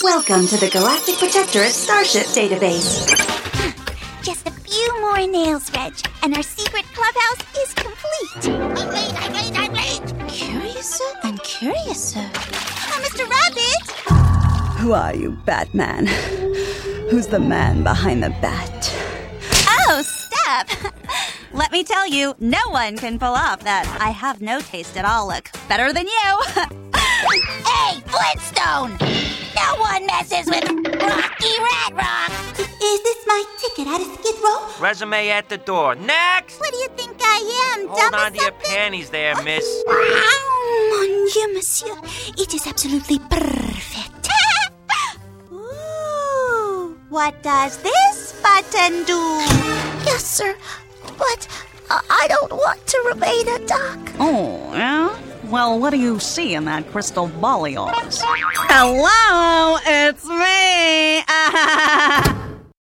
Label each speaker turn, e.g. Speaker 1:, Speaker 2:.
Speaker 1: Welcome to the Galactic Protectorate Starship Database.
Speaker 2: Just a few more nails, Reg, and our secret clubhouse is complete. I'm late.
Speaker 3: Curiouser and curiouser.
Speaker 2: Mr. Rabbit!
Speaker 4: Who are you, Batman? Who's the man behind the bat?
Speaker 3: Oh, Steph! Let me tell you, no one can pull off that I have no taste at all look better than you.
Speaker 2: Hey, Flintstone! No one messes with Rocky Rat Rock!
Speaker 5: Is this my ticket out of Skid Row?
Speaker 6: Resume at the door. Next!
Speaker 2: What do you think I am,
Speaker 6: Hold
Speaker 2: dumb
Speaker 6: on
Speaker 2: or
Speaker 6: to your
Speaker 2: something?
Speaker 6: panties there, miss.
Speaker 5: Mon Dieu, monsieur. It is absolutely perfect.
Speaker 2: Ooh, what does this button do?
Speaker 5: Yes, sir. But I don't want to remain a duck.
Speaker 7: Oh, yeah? Well, what do you see in that crystal ball of yours? Hello,